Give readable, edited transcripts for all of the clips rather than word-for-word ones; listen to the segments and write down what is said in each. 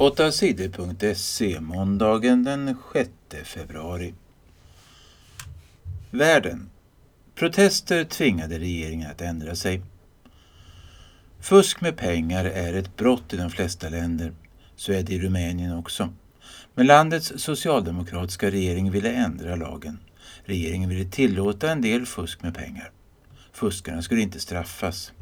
8sidor.se måndagen den 6 februari. Världen. Protester tvingade regeringen att ändra sig. Fusk med pengar är ett brott i de flesta länder. Så är det i Rumänien också. Men landets socialdemokratiska regering ville ändra lagen. Regeringen ville tillåta en del fusk med pengar. Fuskarna skulle inte straffas.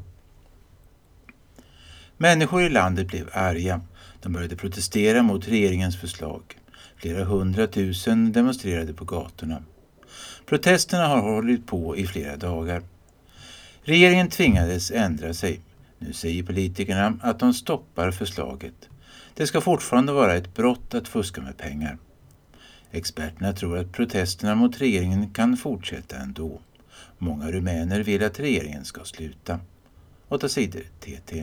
Människor i landet blev arga. De började protestera mot regeringens förslag. Flera 100 000 demonstrerade på gatorna. Protesterna har hållit på i flera dagar. Regeringen tvingades ändra sig. Nu säger politikerna att de stoppar förslaget. Det ska fortfarande vara ett brott att fuska med pengar. Experterna tror att protesterna mot regeringen kan fortsätta ändå. Många rumäner vill att regeringen ska sluta. 8 sidor TT.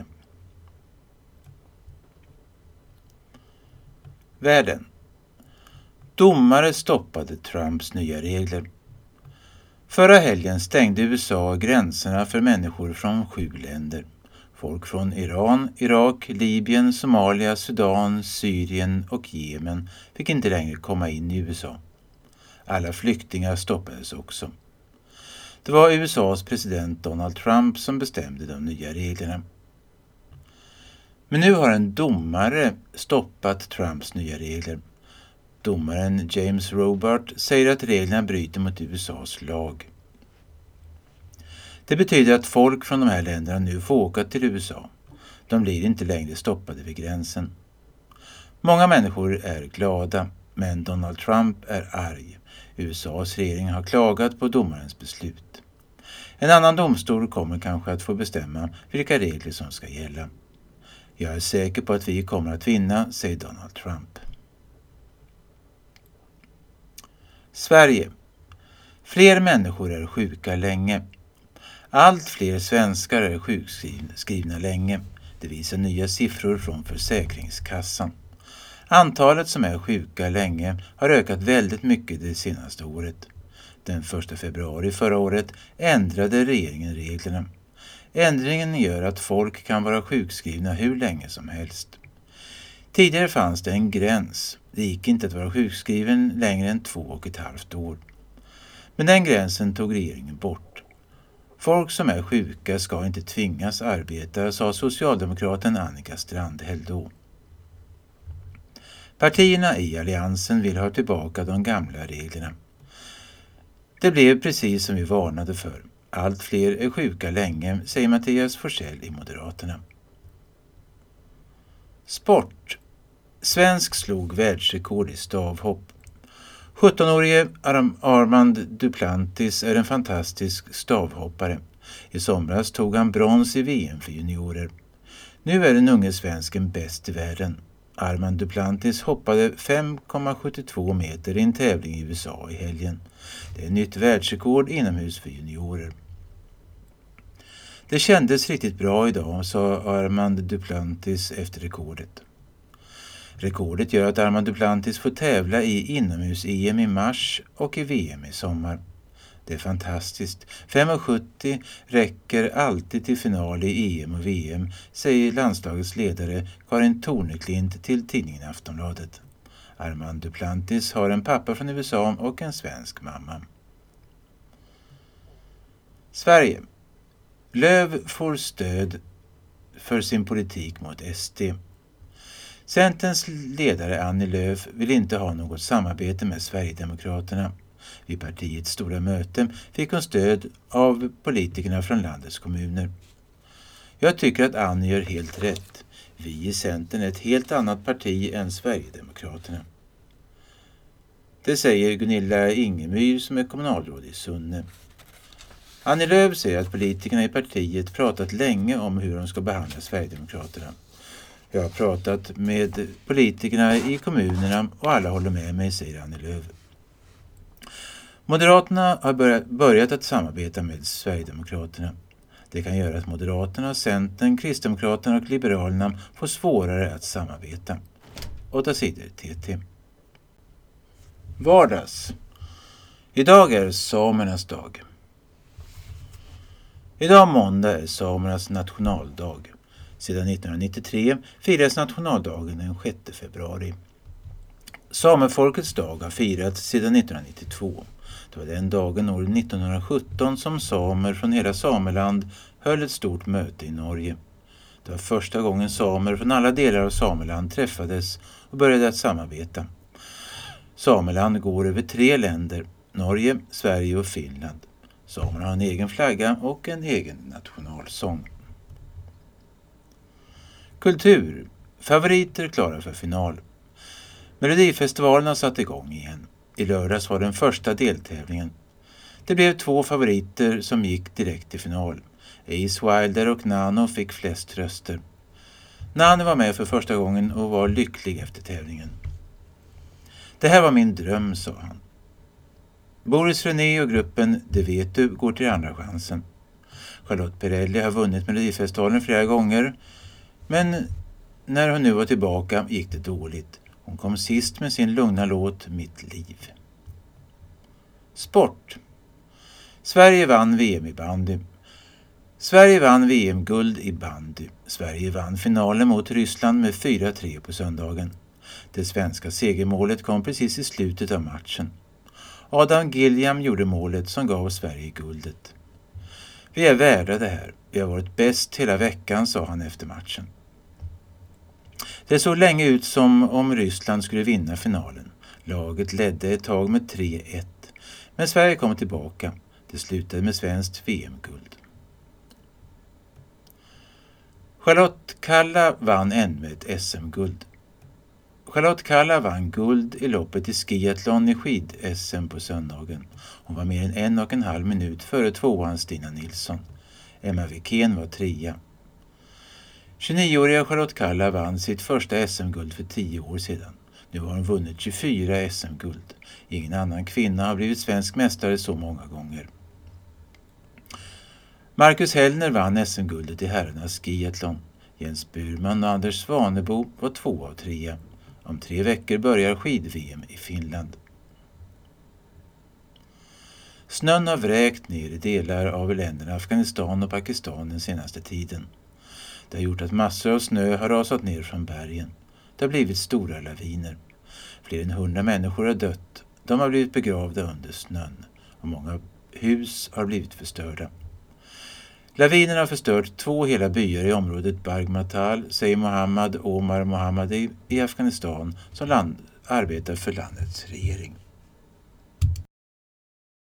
Världen. Domare stoppade Trumps nya regler. Förra helgen stängde USA gränserna för människor från 7 länder. Folk från Iran, Irak, Libyen, Somalia, Sudan, Syrien och Jemen fick inte längre komma in i USA. Alla flyktingar stoppades också. Det var USAs president Donald Trump som bestämde de nya reglerna. Men nu har en domare stoppat Trumps nya regler. Domaren James Robart säger att reglerna bryter mot USAs lag. Det betyder att folk från de här länderna nu får åka till USA. De blir inte längre stoppade vid gränsen. Många människor är glada, men Donald Trump är arg. USAs regering har klagat på domarens beslut. En annan domstol kommer kanske att få bestämma vilka regler som ska gälla. Jag är säker på att vi kommer att vinna, säger Donald Trump. Sverige. Fler människor är sjuka länge. Allt fler svenskar är sjukskrivna länge. Det visar nya siffror från Försäkringskassan. Antalet som är sjuka länge har ökat väldigt mycket det senaste året. Den 1 februari förra året ändrade regeringen reglerna. Ändringen gör att folk kan vara sjukskrivna hur länge som helst. Tidigare fanns det en gräns. Det gick inte att vara sjukskriven längre än 2,5 år. Men den gränsen tog regeringen bort. Folk som är sjuka ska inte tvingas arbeta, sa socialdemokraten Annika Strandhäll då. Partierna i alliansen vill ha tillbaka de gamla reglerna. Det blev precis som vi varnade för. Allt fler är sjuka länge, säger Mattias Forsell i Moderaterna. Sport. Svensk slog världsrekord i stavhopp. 17-årige Armand Duplantis är en fantastisk stavhoppare. I somras tog han brons i VM för juniorer. Nu är den unge svensken bäst i världen. Armand Duplantis hoppade 5,72 meter i en tävling i USA i helgen. Det är nytt världsrekord inomhus för juniorer. Det kändes riktigt bra idag, sa Armand Duplantis efter rekordet. Rekordet gör att Armand Duplantis får tävla i inomhus-EM i mars och i VM i sommar. Det är fantastiskt. 5,70 räcker alltid till final i EM och VM, säger landslagets ledare Karin Torneklint till tidningen Aftonbladet. Armand Duplantis har en pappa från USA och en svensk mamma. Sverige. Löv får stöd för sin politik mot SD. Centerns ledare Annie Lööf vill inte ha något samarbete med Sverigedemokraterna. Vid partiets stora möte fick hon stöd av politikerna från landets kommuner. Jag tycker att Annie gör helt rätt. Vi i Centern är ett helt annat parti än Sverigedemokraterna. Det säger Gunilla Ingemyr som är kommunalråd i Sunne. Annie Lööf säger att politikerna i partiet pratat länge om hur de ska behandla Sverigedemokraterna. Jag har pratat med politikerna i kommunerna och alla håller med mig, säger Annie Lööf. Moderaterna har börjat att samarbeta med Sverigedemokraterna. Det kan göra att Moderaterna, Centern, Kristdemokraterna och Liberalerna får svårare att samarbeta. 8 sidor TT. Vardags. Idag är samernas dag. Idag måndag är samernas nationaldag. Sedan 1993 firas nationaldagen den 6 februari. Samefolkets dag har firats sedan 1992. Det var den dagen år 1917 som samer från hela Sameland höll ett stort möte i Norge. Det var första gången samer från alla delar av Sameland träffades och började att samarbeta. Sameland går över 3 länder, Norge, Sverige och Finland. Samerna har en egen flagga och en egen nationalsång. Kultur. Favoriter klara för final. Melodifestivalen har satt igång igen. I lördags var den första deltävlingen. Det blev 2 favoriter som gick direkt till final. Ace Wilder och Nano fick flest röster. Nano var med för första gången och var lycklig efter tävlingen. Det här var min dröm, sa han. Boris René och gruppen Det vet du går till andra chansen. Charlotte Perrelli har vunnit Melodifestivalen flera gånger, men när hon nu var tillbaka gick det dåligt. Hon kom sist med sin lugna låt Mitt liv. Sport. Sverige vann VM i bandy. Sverige vann VM-guld i bandy. Sverige vann finalen mot Ryssland med 4-3 på söndagen. Det svenska segermålet kom precis i slutet av matchen. Adam Gilliam gjorde målet som gav Sverige guldet. Vi är värda det här. Vi har varit bäst hela veckan, sa han efter matchen. Det såg länge ut som om Ryssland skulle vinna finalen. Laget ledde ett tag med 3-1. Men Sverige kom tillbaka. Det slutade med svenskt VM-guld. Charlotte Kalla vann ännu ett SM-guld. Charlotte Kalla vann guld i loppet i skiathlon i skid-SM på söndagen. Hon var mer än 1,5 minut före 2:an Stina Nilsson. Emma Wikén var 3:a. 29-åriga Charlotte Kalla vann sitt första SM-guld för 10 år sedan. Nu har hon vunnit 24 SM-guld. Ingen annan kvinna har blivit svensk mästare så många gånger. Marcus Hellner vann SM-guldet i herrarnas skiathlon. Jens Burman och Anders Svanebo var 2 av 3. Om 3 veckor börjar skid-VM i Finland. Snön har vräkt ner i delar av länderna Afghanistan och Pakistan den senaste tiden. Det har gjort att massor av snö har rasat ner från bergen. Det har blivit stora laviner. Fler än 100 människor har dött. De har blivit begravda under snön. Och många hus har blivit förstörda. Lavinen har förstört 2 hela byar i området Bargmatal, säger Mohammad Omar Mohammadi i Afghanistan som arbetar för landets regering.